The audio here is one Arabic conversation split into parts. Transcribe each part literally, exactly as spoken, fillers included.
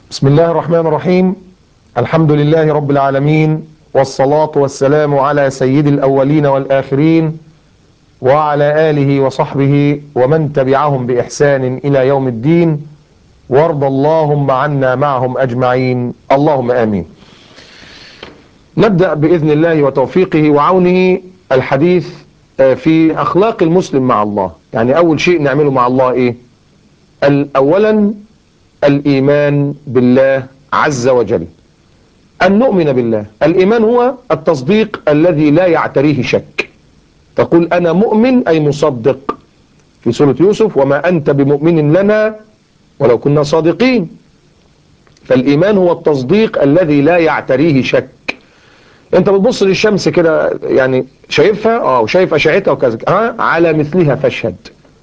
بسم الله الرحمن الرحيم. الحمد لله رب العالمين، والصلاة والسلام على سيد الأولين والآخرين وعلى آله وصحبه ومن تبعهم بإحسان إلى يوم الدين، وارض اللهم عنا معهم أجمعين، اللهم آمين. نبدأ بإذن الله وتوفيقه وعونه الحديث في أخلاق المسلم مع الله. يعني أول شيء نعمله مع الله إيه؟ أولا الإيمان بالله عز وجل، أن نؤمن بالله. الإيمان هو التصديق الذي لا يعتريه شك. تقول أنا مؤمن أي مصدق في سورة يوسف: وما أنت بمؤمن لنا ولو كنا صادقين. فالإيمان هو التصديق الذي لا يعتريه شك. أنت بتبص للشمس كده، يعني شايفها اه وشايف أشعتها وكذا، ها على مثلها فاشهد،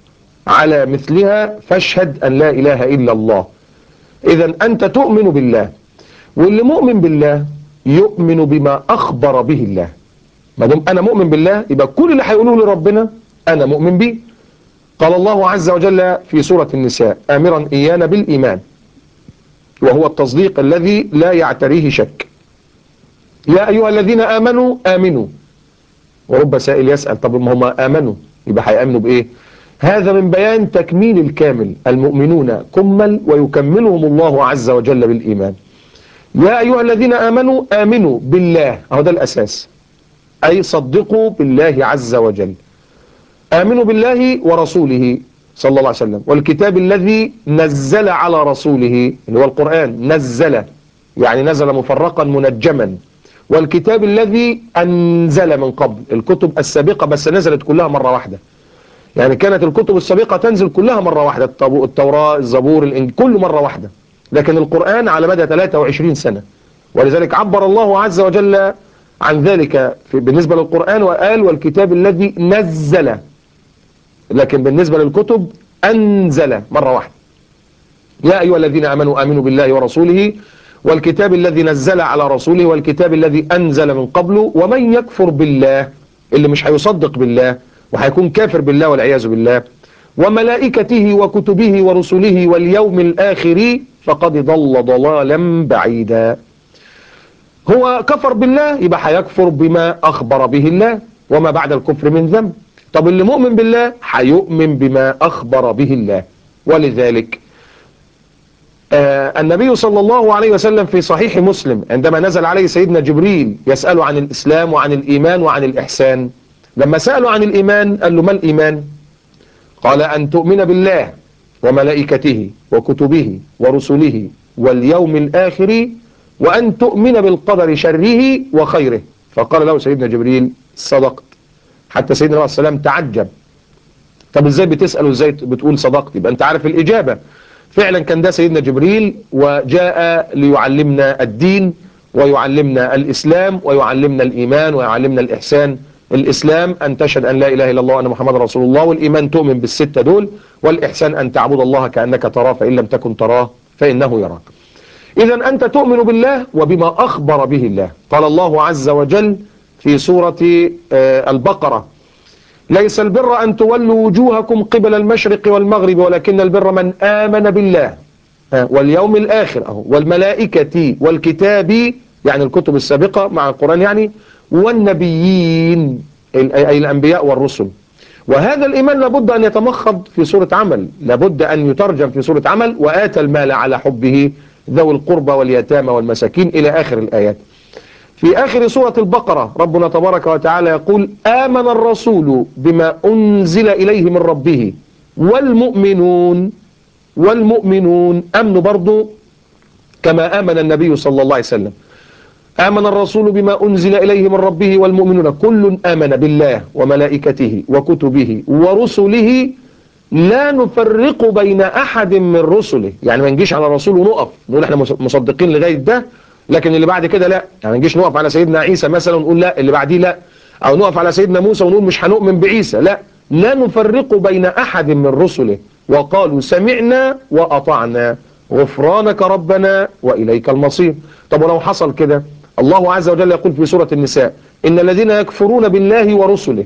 على مثلها فاشهد أن لا إله إلا الله. إذا أنت تؤمن بالله، واللي مؤمن بالله يؤمن بما أخبر به الله. ما دام أنا مؤمن بالله يبقى كل اللي هيقولوه لربنا أنا مؤمن به. قال الله عز وجل في سورة النساء آمرا إيانا بالإيمان، وهو التصديق الذي لا يعتريه شك. يا أيها الذين آمنوا آمنوا. ورب سائل يسأل طب ما هم آمنوا يبقى هيأمنوا بإيه؟ هذا من بيان تكميل الكامل. المؤمنون كمل ويكملهم الله عز وجل بالإيمان. يا أيها الذين آمنوا آمنوا بالله، أهو ده الأساس، أي صدقوا بالله عز وجل. آمنوا بالله ورسوله صلى الله عليه وسلم، والكتاب الذي نزل على رسوله اللي هو القرآن. نزل يعني نزل مفرقا منجما. والكتاب الذي أنزل من قبل، الكتب السابقة بس نزلت كلها مرة واحدة. يعني كانت الكتب السابقة تنزل كلها مرة واحدة، التوراة الزبور الإنجيل كله مرة واحدة، لكن القرآن على مدى ثلاثة وعشرين سنة. ولذلك عبر الله عز وجل عن ذلك في بالنسبة للقرآن وقال والكتاب الذي نزل، لكن بالنسبة للكتب أنزل مرة واحدة. يا أيها الذين آمنوا آمنوا بالله ورسوله والكتاب الذي نزل على رسوله والكتاب الذي أنزل من قبله. ومن يكفر بالله، اللي مش هيصدق بالله وهيكون كافر بالله والعياذ بالله، وملائكته وكتبه ورسله واليوم الآخر فقد ضل ضلالا بعيدا. هو كفر بالله يبقى هيكفر بما أخبر به الله، وما بعد الكفر من ذنب. طب اللي مؤمن بالله هيؤمن بما أخبر به الله. ولذلك آه النبي صلى الله عليه وسلم في صحيح مسلم عندما نزل عليه سيدنا جبريل يسأله عن الإسلام وعن الإيمان وعن الإحسان، لما سأله عن الإيمان قال له ما الإيمان؟ قال أن تؤمن بالله وملائكته وكتبه ورسله واليوم الآخر وأن تؤمن بالقدر شره وخيره. فقال له سيدنا جبريل صدقت. حتى سيدنا عليه السلام تعجب، طب ازاي بتسأل وازاي بتقول صدقت؟ يبقى انت عارف الإجابة. فعلا كان ده سيدنا جبريل، وجاء ليعلمنا الدين ويعلمنا الإسلام ويعلمنا الإيمان ويعلمنا الإحسان. الإسلام أن تشهد أن لا إله إلا الله وأن محمد رسول الله، والإيمان تؤمن بالستة دول، والإحسان أن تعبد الله كأنك تراه فإن لم تكن تراه فإنه يراك. إذا أنت تؤمن بالله وبما أخبر به الله. قال الله عز وجل في سورة البقرة ليس البر أن تولوا وجوهكم قبل المشرق والمغرب ولكن البر من آمن بالله واليوم الآخر والملائكة والكتاب، يعني الكتب السابقة مع القرآن يعني، والنبيين أي الأنبياء والرسل. وهذا الإيمان لابد أن يتمخض في سورة عمل، لابد أن يترجم في سورة عمل: وآتى المال على حبه ذوي القربى واليتامى والمساكين إلى آخر الآيات. في آخر سورة البقرة ربنا تبارك وتعالى يقول: آمن الرسول بما أنزل إليه من ربه والمؤمنون. والمؤمنون أمنوا برضو كما آمن النبي صلى الله عليه وسلم. آمن الرسول بما أنزل إليه من ربه والمؤمنون كل آمن بالله وملائكته وكتبه ورسله لا نفرق بين أحد من رسله. يعني ما نجيش على الرسول ونقف نقول احنا مصدقين لغاية ده، لكن اللي بعد كده لا. يعني ما نجيش نقف على سيدنا عيسى مثلا ونقول لا اللي بعديه لا، أو نقف على سيدنا موسى ونقول مش هنؤمن بعيسى، لا. لا نفرق بين أحد من رسله وقالوا سمعنا وأطعنا غفرانك ربنا وإليك المصير. طب ولو حصل كده، الله عز وجل يقول في سورة النساء: إن الذين يكفرون بالله ورسله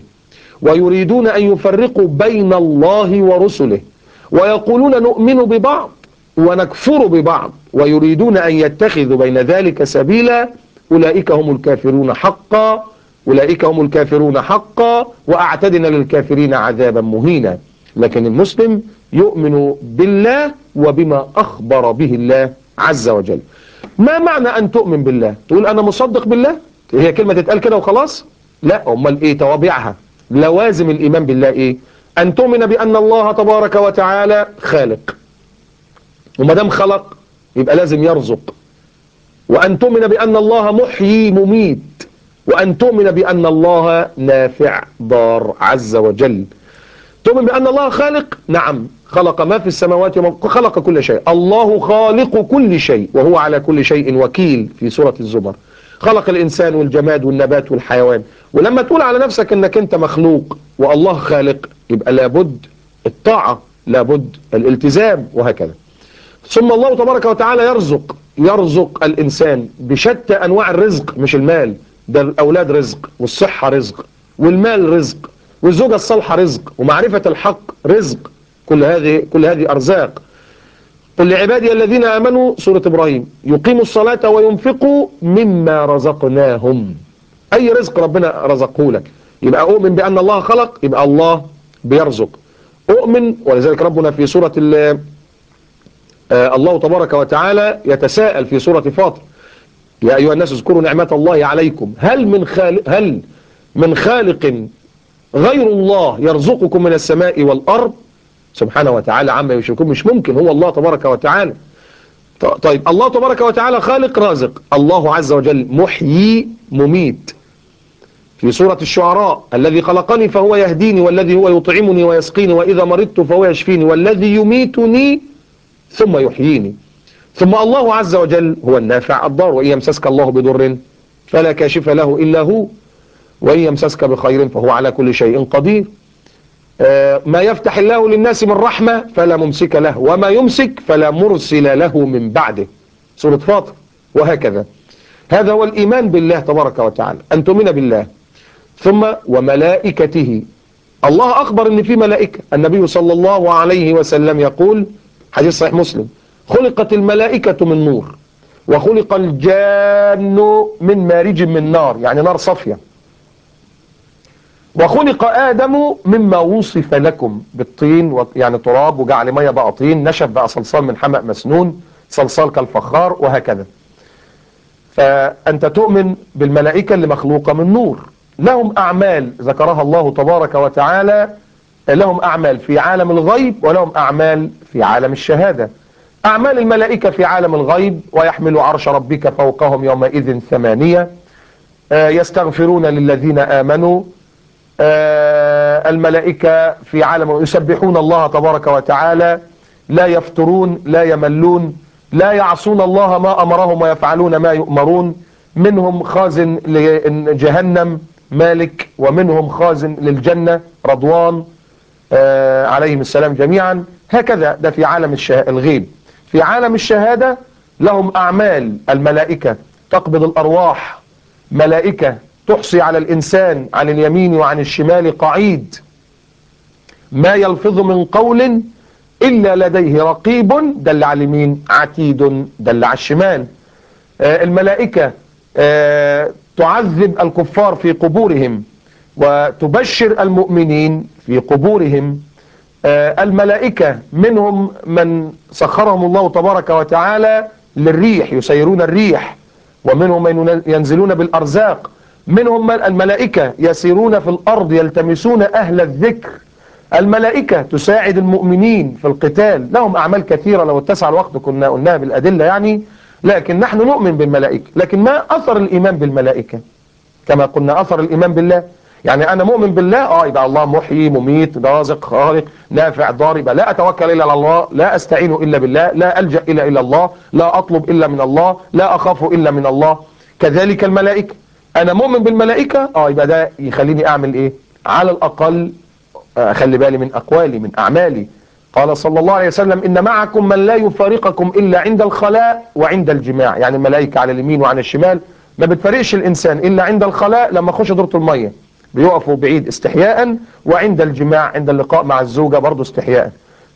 ويريدون أن يفرقوا بين الله ورسله ويقولون نؤمن ببعض ونكفر ببعض ويريدون أن يتخذوا بين ذلك سبيلا أولئك هم الكافرون حقا أولئك هم الكافرون حقا وأعتدنا للكافرين عذابا مهينا. لكن المسلم يؤمن بالله وبما أخبر به الله عز وجل. ما معنى أن تؤمن بالله؟ تقول أنا مصدق بالله؟ هي كلمة تتقال كده وخلاص؟ لا، أمال إيه توابعها؟ لوازم الإيمان بالله إيه؟ أن تؤمن بأن الله تبارك وتعالى خالق، وما دام خلق يبقى لازم يرزق، وأن تؤمن بأن الله محيي مميت، وأن تؤمن بأن الله نافع ضار عز وجل. تؤمن بأن الله خالق، نعم، خلق ما في السماوات وما خلق كل شيء، الله خالق كل شيء وهو على كل شيء وكيل في سورة الزمر. خلق الإنسان والجماد والنبات والحيوان. ولما تقول على نفسك أنك أنت مخلوق والله خالق يبقى لابد الطاعة، لابد الالتزام، وهكذا. ثم الله تبارك وتعالى يرزق يرزق الإنسان بشتى أنواع الرزق، مش المال، ده الأولاد رزق، والصحة رزق، والمال رزق، والزوجة الصالحة رزق، ومعرفة الحق رزق. كل هذه كل هذه أرزاق. قل لعبادي الذين آمنوا، سورة إبراهيم، يقيموا الصلاة وينفقوا مما رزقناهم. أي رزق ربنا رزقه لك. يبقى أؤمن بأن الله خلق، يبقى الله بيرزق. أؤمن، ولذلك ربنا في سورة آه الله تبارك وتعالى يتساءل في سورة فاطر: يا أيها الناس اذكروا نعمة الله عليكم هل من خالق هل من خالق غير الله يرزقكم من السماء والأرض سبحانه وتعالى عما يشركون. مش ممكن، هو الله تبارك وتعالى. طيب الله تبارك وتعالى خالق رازق، الله عز وجل محيي مميت. في سورة الشعراء: الذي خلقني فهو يهديني والذي هو يطعمني ويسقيني وإذا مرضت فهو يشفيني والذي يميتني ثم يحييني. ثم الله عز وجل هو النافع الضار، وإن يمسسك الله بضر فلا كاشف له إلا هو وإن يمسسك بخير فهو على كل شيء قدير. آه ما يفتح الله للناس من رحمة فلا ممسك له وما يمسك فلا مرسل له من بعده، سورة فاطر. وهكذا. هذا هو الإيمان بالله تبارك وتعالى، أن تؤمن بالله. ثم وملائكته. الله أخبر أن في ملائكة. النبي صلى الله عليه وسلم يقول، حديث صحيح مسلم: خلقت الملائكة من نور وخلق الجان من مارج من نار، يعني نار صفية، وخلق آدم مما وصف لكم بالطين، يعني تراب وجعل مية بقى طين، نشف بقى صلصال من حمأ مسنون، صلصال كالفخار، وهكذا. فأنت تؤمن بالملائكة اللي مخلوقة من نور، لهم أعمال ذكرها الله تبارك وتعالى، لهم أعمال في عالم الغيب ولهم أعمال في عالم الشهادة. أعمال الملائكة في عالم الغيب: ويحمل عرش ربك فوقهم يومئذ ثمانية، يستغفرون للذين آمنوا. الملائكة في عالم يسبحون الله تبارك وتعالى، لا يفترون، لا يملون، لا يعصون الله ما أمرهم ويفعلون ما يؤمرون. منهم خازن لجهنم مالك، ومنهم خازن للجنة رضوان عليهم السلام جميعا. هكذا ده في عالم الغيب. في عالم الشهادة لهم أعمال الملائكة تقبض الأرواح، ملائكة تحصي على الإنسان عن اليمين وعن الشمال قعيد، ما يلفظ من قول إلا لديه رقيب، دل على اليمين، عتيد، دل على الشمال. آه الملائكة آه تعذب الكفار في قبورهم وتبشر المؤمنين في قبورهم. آه الملائكة منهم من سخرهم الله تبارك وتعالى للريح، يسيرون الريح، ومنهم من ينزلون بالأرزاق. منهم الملائكة يسيرون في الأرض يلتمسون أهل الذكر. الملائكة تساعد المؤمنين في القتال، لهم أعمال كثيرة لو اتسع الوقت كنا قلناها بالأدلة يعني، لكن نحن نؤمن بالملائكة. لكن ما أثر الإيمان بالملائكة؟ كما قلنا أثر الإيمان بالله، يعني أنا مؤمن بالله، آه يبقى الله محيي مميت رازق خالق نافع ضار، يبقى لا أتوكل إلا على الله، لا أستعين إلا بالله، لا ألجأ إلا إلا الله، لا أطلب إلا من الله، لا أخاف إلا من الله. كذلك الملائكة، أنا مؤمن بالملائكة، آه يبقى ده يخليني أعمل إيه؟ على الأقل أخلي بالي من أقوالي من أعمالي. قال صلى الله عليه وسلم: إن معكم من لا يفارقكم إلا عند الخلاء وعند الجماع. يعني الملائكة على اليمين وعن الشمال، ما بتفرقش الإنسان إلا عند الخلاء لما خش دورة المية بيقفوا بعيد استحياء، وعند الجماع عند اللقاء مع الزوجة برضو استحياء.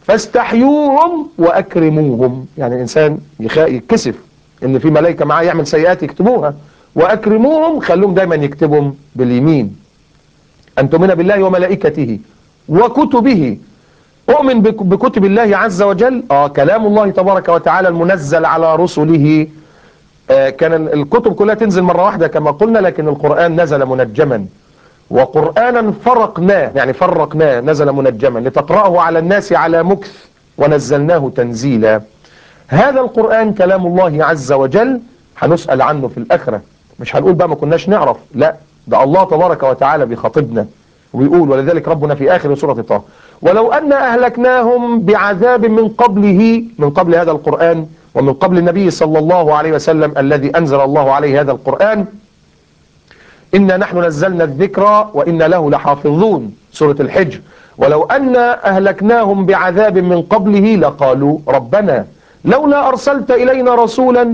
فاستحيوهم وأكرموهم. يعني الإنسان يتكسف إن في ملائكة معاه يعمل سيئات يكتبوها. وأكرموهم، خلوهم دايما يكتبهم باليمين. أن تؤمن بالله وملائكته وكتبه. أؤمن بكتب الله عز وجل، آه كلام الله تبارك وتعالى المنزل على رسله. آه كان الكتب كلها تنزل مرة واحدة كما قلنا، لكن القرآن نزل منجما، وقرآنا فرقناه، يعني فرقناه، نزل منجما لتقرأه على الناس على مكث ونزلناه تنزيلا. هذا القرآن كلام الله عز وجل، هنسأل عنه في الآخرة. مش هنقول بقى ما كناش نعرف، لا، ده الله تبارك وتعالى بيخاطبنا ويقول: ولذلك ربنا في آخر سورة طه: ولو أن أهلكناهم بعذاب من قبله، من قبل هذا القرآن ومن قبل النبي صلى الله عليه وسلم الذي أنزل الله عليه هذا القرآن، إنا نحن نزلنا الذكر وإنا له لحافظون، سورة الحجر. ولو أن أهلكناهم بعذاب من قبله لقالوا ربنا لولا أرسلت إلينا رسولا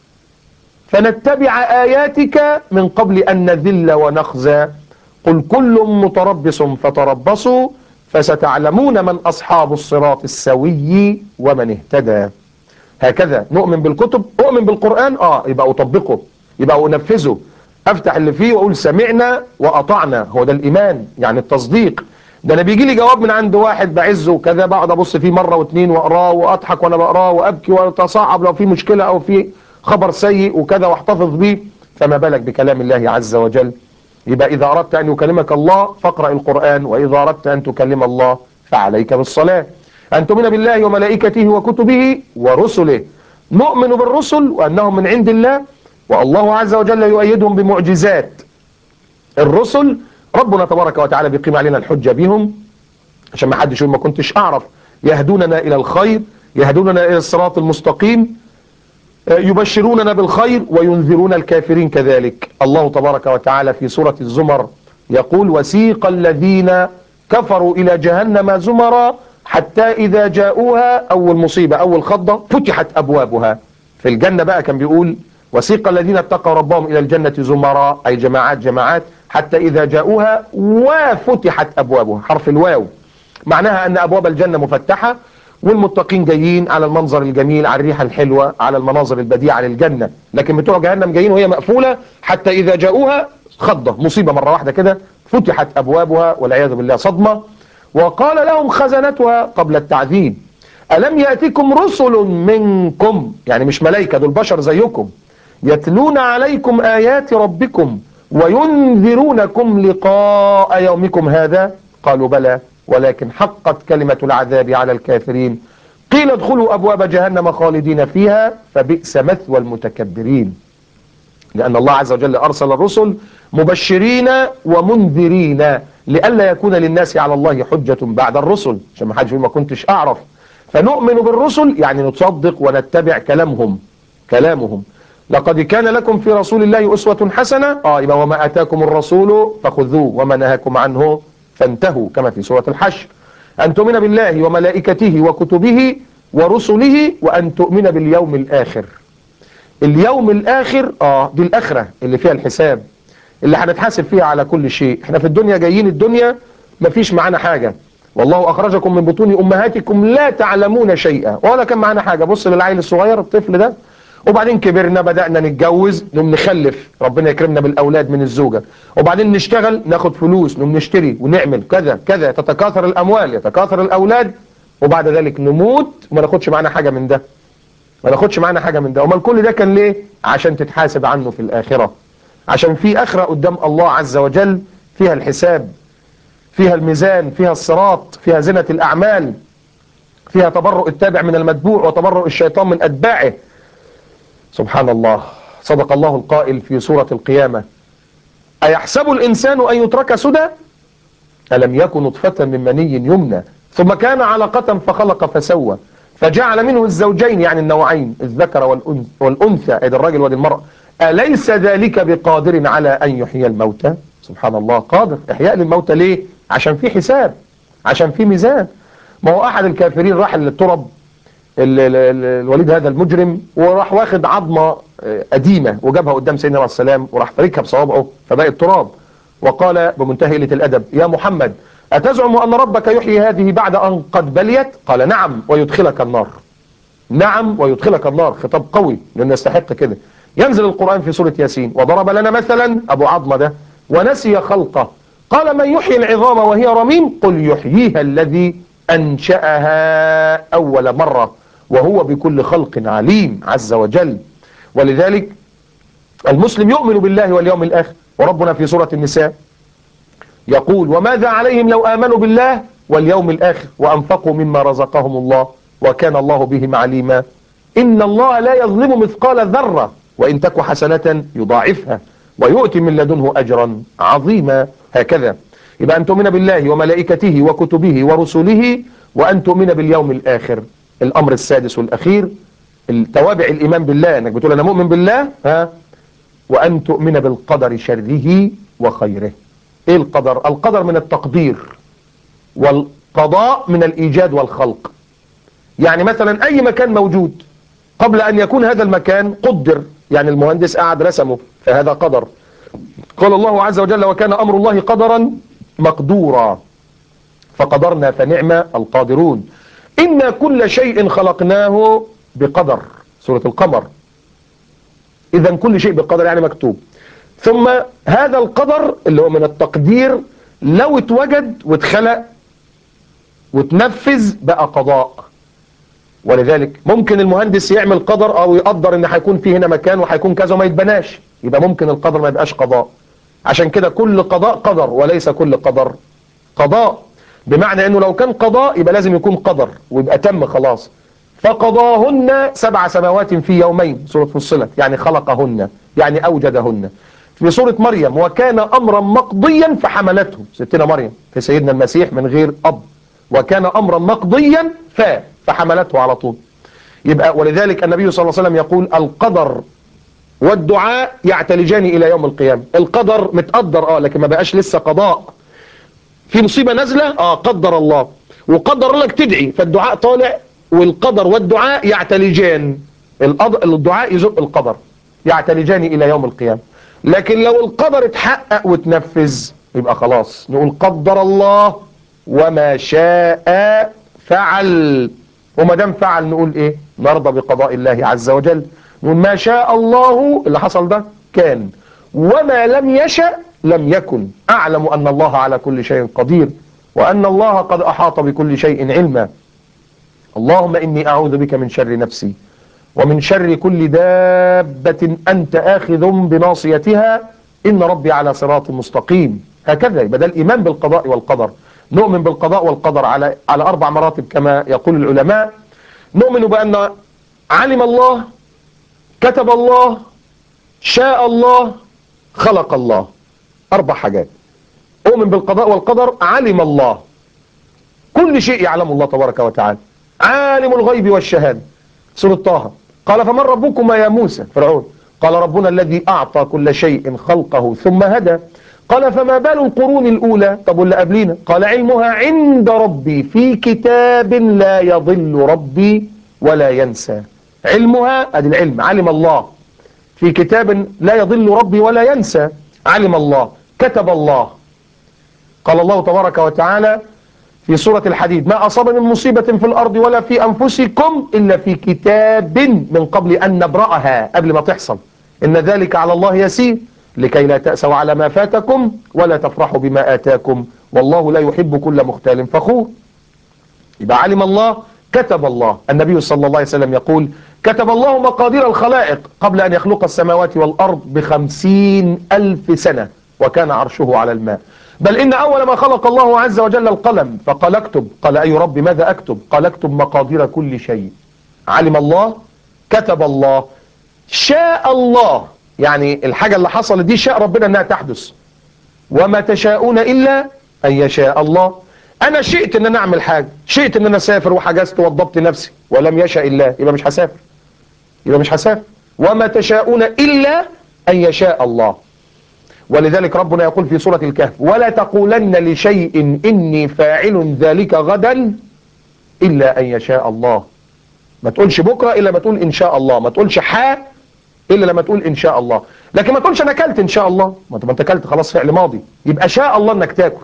فنتبع آياتك من قبل أن نذل ونخزى قل كل متربص فتربصوا فستعلمون من أصحاب الصراط السوي ومن اهتدى. هكذا نؤمن بالكتب. أؤمن بالقرآن، آه يبقى أطبقه، يبقى أنفذه، أفتح اللي فيه وأقول سمعنا وأطعنا. هو ده الإيمان، يعني التصديق. ده أنا بيجي لي جواب من عند واحد بعزه وكذا، بقعد أبص فيه مرة واثنين وأقراه وأضحك وأنا بقراه وأبكي وأتصعب لو في مشكلة أو في خبر سيء وكذا واحتفظ به، فما بالك بكلام الله عز وجل. يبقى إذا أردت أن يكلمك الله فاقرأ القرآن، وإذا أردت أن تكلم الله فعليك بالصلاة. أن تؤمن بالله وملائكته وكتبه ورسله. نؤمن بالرسل وأنهم من عند الله، والله عز وجل يؤيدهم بمعجزات. الرسل ربنا تبارك وتعالى بيقيم علينا الحجة بهم، عشان ما حدش يقول ما كنتش أعرف. يهدوننا إلى الخير، يهدوننا إلى الصراط المستقيم، يبشروننا بالخير وينذرون الكافرين كذلك. الله تبارك وتعالى في سورة الزمر يقول: وسيق الذين كفروا إلى جهنم زمرا حتى إذا جاءوها، أول مصيبة أول خضة، فتحت أبوابها. في الجنة بقى كان بيقول: وسيق الذين اتقوا ربهم إلى الجنة زمرا، أي جماعات جماعات، حتى إذا جاءوها وفتحت أبوابها، حرف الواو، معناها أن أبواب الجنة مفتحة، والمتقين جايين على المنظر الجميل، على الريحة الحلوة، على المناظر البديعة للجنة. لكن بتوع جهنم جايين وهي مقفولة، حتى إذا جاءوها، خضة، مصيبة مرة واحدة كده، فتحت أبوابها والعياذ بالله، صدمة. وقال لهم خزنتها قبل التعذيب: ألم يأتكم رسل منكم، يعني مش ملائكة، دول بشر زيكم، يتلون عليكم آيات ربكم وينذرونكم لقاء يومكم هذا؟ قالوا بلى ولكن حقت كلمة العذاب على الكافرين قيل ادخلوا أبواب جهنم خالدين فيها فبئس مثوى المتكبرين. لأن الله عز وجل أرسل الرسل مبشرين ومنذرين لئلا يكون للناس على الله حجة بعد الرسل، عشان ما حدش يقول ما كنتش أعرف. فنؤمن بالرسل يعني نصدق ونتبع كلامهم كلامهم. لقد كان لكم في رسول الله أسوة حسنة، آه يبقى وما أتاكم الرسول فخذوه وما نهاكم عنه فانتهوا، كما في سورة الحشر. أن تؤمن بالله وملائكته وكتبه ورسله، وأن تؤمن باليوم الآخر. اليوم الآخر، آه دي الآخرة اللي فيها الحساب، اللي هنتحاسب فيها على كل شيء. احنا في الدنيا جايين الدنيا مفيش معانا حاجة، والله أخرجكم من بطون أمهاتكم لا تعلمون شيئا، ولا كان معانا حاجة. بص للعيل الصغير الطفل ده، وبعدين كبرنا بدأنا نتجوز، نقوم نخلف، ربنا يكرمنا بالأولاد من الزوجة، وبعدين نشتغل ناخد فلوس، نقوم نشتري ونعمل كذا كذا، تتكاثر الأموال يتكاثر الأولاد، وبعد ذلك نموت وما ناخدش معانا حاجة من ده، ما ناخدش معانا حاجة من ده. وما كل ده كان ليه؟ عشان تتحاسب عنه في الآخرة، عشان في آخرة قدام الله عز وجل فيها الحساب، فيها الميزان، فيها الصراط، فيها زنة الأعمال، فيها تبرؤ التابع من المتبوع وتبرؤ الشيطان من أتباعه. سبحان الله. صدق الله القائل في سورة القيامة: أيحسب الإنسان أن يترك سدى ألم يكن نطفة من مني يمنى ثم كان علقة فخلق فسوى فجعل منه الزوجين، يعني النوعين، الذكر والأنثى، أي الرجل والمرأة، أليس ذلك بقادر على أن يحيي الموتى؟ سبحان الله، قادر. إحياء للموتى ليه؟ عشان في حساب، عشان في ميزان. ما هو أحد الكافرين راح للترب، الوليد هذا المجرم، وراح واخد عظمة قديمة وجابها قدام سيدنا عليه السلام، وراح فركها بصوابعه فبقت تراب، وقال بمنتهى قلة الأدب: يا محمد أتزعم أن ربك يحيي هذه بعد أن قد بليت؟ قال نعم ويدخلك النار. نعم ويدخلك النار، خطاب قوي لأنه يستحق كده. ينزل القرآن في سورة ياسين: وضرب لنا مثلا أبو عظمة ده ونسي خلقه قال من يحيي العظام وهي رميم قل يحييها الذي أنشأها أول مرة وهو بكل خلق عليم عز وجل. ولذلك المسلم يؤمن بالله واليوم الآخر، وربنا في سورة النساء يقول: وماذا عليهم لو آمنوا بالله واليوم الآخر وأنفقوا مما رزقهم الله وكان الله بهم عليما إن الله لا يظلم مثقال ذرة وإن تك حسنة يضاعفها ويؤتي من لدنه أجرا عظيما. هكذا يبقى أن تؤمن بالله وملائكته وكتبه ورسله وأن تؤمن باليوم الآخر. الأمر السادس والأخير التوابع الإيمان بالله، أنك بتقول أنا مؤمن بالله، ها، وأن تؤمن بالقدر شره وخيره. إيه القدر؟ القدر من التقدير، والقضاء من الإيجاد والخلق. يعني مثلا أي مكان موجود قبل أن يكون هذا المكان قدر، يعني المهندس قاعد رسمه فهذا قدر. قال الله عز وجل: وكان أمر الله قدرا مقدورا فقدرنا فنعم القادرون إنا كل شيء خلقناه بقدر. سورة القمر. إذا كل شيء بقدر يعني مكتوب. ثم هذا القدر اللي هو من التقدير لو اتوجد واتخلق وتنفذ بقى قضاء. ولذلك ممكن المهندس يعمل قدر او يقدر ان هيكون في هنا مكان وهيكون كذا وما يتبناش، يبقى ممكن القدر ما يبقاش قضاء. عشان كده كل قضاء قدر وليس كل قدر قضاء، بمعنى انه لو كان قضاء يبقى لازم يكون قدر ويبقى تم خلاص. فقضاهن سبع سماوات في يومين، سورة فصلت، يعني خلقهن يعني اوجدهن. في سورة مريم: وكان امرا مقضيا فحملته، ستنا مريم في سيدنا المسيح من غير اب، وكان امرا مقضيا ف فحملته على طول. يبقى ولذلك النبي صلى الله عليه وسلم يقول: القدر والدعاء يعتلجان الى يوم القيامة. القدر متقدر اه لكن ما بقاش لسه قضاء. في مصيبة نازلة اه قدر الله وقدر لك تدعي، فالدعاء طالع، والقدر والدعاء يعتلجان. الدعاء يزق القدر، يعتلجان الى يوم القيامة. لكن لو القدر اتحقق وتنفذ يبقى خلاص نقول قدر الله وما شاء فعل. وما دام فعل نقول ايه؟ نرضى بقضاء الله عز وجل، نقول ما شاء الله اللي حصل ده كان، وما لم يشأ لم يكن. اعلم ان الله على كل شيء قدير وان الله قد احاط بكل شيء علما. اللهم اني اعوذ بك من شر نفسي ومن شر كل دابة انت اخذ بناصيتها ان ربي على صراط مستقيم. هكذا يبقى ده الايمان بالقضاء والقدر. نؤمن بالقضاء والقدر على على أربع مراتب كما يقول العلماء. نؤمن بأن علم الله، كتب الله، شاء الله، خلق الله. أربع حاجات. أؤمن بالقضاء والقدر. علم الله، كل شيء يعلم الله تبارك وتعالى، عالم الغيب والشهادة. سورة طه قال: فمن ربكما يا موسى؟ فرعون. قال: ربنا الذي أعطى كل شيء خلقه ثم هدى. قال: فما بال القرون الأولى؟ طب واللي قبلينا؟ قال: علمها عند ربي في كتاب لا يضل ربي ولا ينسى. علمها ادي العلم، علم الله في كتاب لا يضل ربي ولا ينسى. علم الله، كتب الله. قال الله تبارك وتعالى في سورة الحديد: ما أصاب من مصيبة في الأرض ولا في أنفسكم إلا في كتاب من قبل أن نبرأها، قبل ما تحصل. إن ذلك على الله يسير لكي لا تأسوا على ما فاتكم ولا تفرحوا بما آتاكم والله لا يحب كل مختال فخور. يبقى علم الله، كتب الله. النبي صلى الله عليه وسلم يقول: كتب الله مقادير الخلائق قبل أن يخلق السماوات والأرض بخمسين ألف سنة وكان عرشه على الماء. بل إن أول ما خلق الله عز وجل القلم فقال اكتب. قال: أي رب ماذا أكتب؟ قال: اكتب مقادير كل شيء. علم الله، كتب الله، شاء الله، يعني الحاجة اللي حصلت دي شاء ربنا انها تحدث. وما تشاءون الا ان يشاء الله. انا شئت ان انا اعمل حاجة، شئت ان انا اسافر وحجزت وضبط نفسي، ولم يشاء الله يبقى مش هسافر، يبقى مش هسافر. وما تشاءون الا ان يشاء الله. ولذلك ربنا يقول في سورة الكهف: ولا تقولن لشيء اني فاعل ذلك غدا الا ان يشاء الله. ما تقولش بكرة الا ما تقول ان شاء الله، ما تقولش حا إلا لما تقول إن شاء الله. لكن ما تقولش أنا أكلت إن شاء الله، ما أنت أكلت خلاص فعل ماضي، يبقى شاء الله إنك تاكل.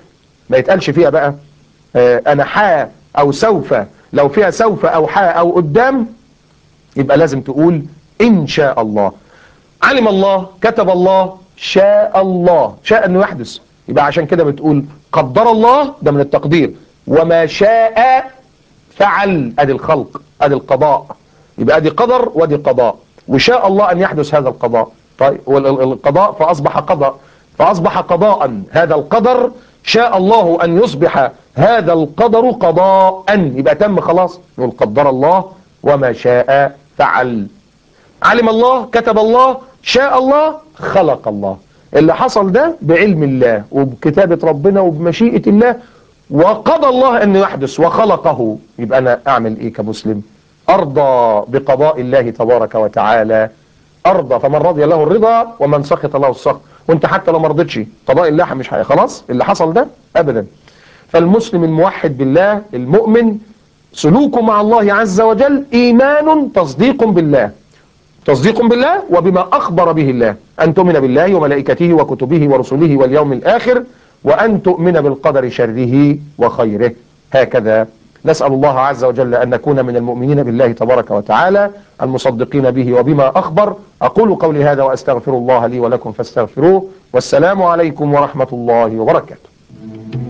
ما يتقالش فيها بقى آه انا حا او سوف، لو فيها سوف او حا او قدام يبقى لازم تقول ان شاء الله. علم الله، كتب الله، شاء الله، شاء انه يحدث، يبقى عشان كده بتقول قدر الله، ده من التقدير، وما شاء فعل، ادي الخلق، ادي القضاء، يبقى ادي قدر وادي قضاء، وشاء الله ان يحدث هذا القضاء. طيب والقضاء فاصبح قضاء، فاصبح قضاء هذا القدر، شاء الله ان يصبح هذا القدر قضاء، يبقى تم خلاص. نقول قدر الله وما شاء فعل. علم الله، كتب الله، شاء الله، خلق الله. اللي حصل ده بعلم الله وبكتابة ربنا وبمشيئة الله، وقضى الله أنه يحدث وخلقه. يبقى أنا أعمل إيه كمسلم؟ أرضى بقضاء الله تبارك وتعالى، أرضى، فمن رضي له الرضا ومن سخط له السخط. وانت حتى لو ما رضيتش قضاء الله مش هي خلاص اللي حصل ده أبدا. فالمسلم الموحد بالله المؤمن سلوكه مع الله عز وجل إيمان تصديق بالله، تصديق بالله وبما أخبر به الله، أن تؤمن بالله وملائكته وكتبه ورسله واليوم الآخر، وأن تؤمن بالقدر شره وخيره. هكذا نسأل الله عز وجل أن نكون من المؤمنين بالله تبارك وتعالى المصدقين به وبما أخبر. أقول قولي هذا وأستغفر الله لي ولكم فاستغفروه، والسلام عليكم ورحمة الله وبركاته.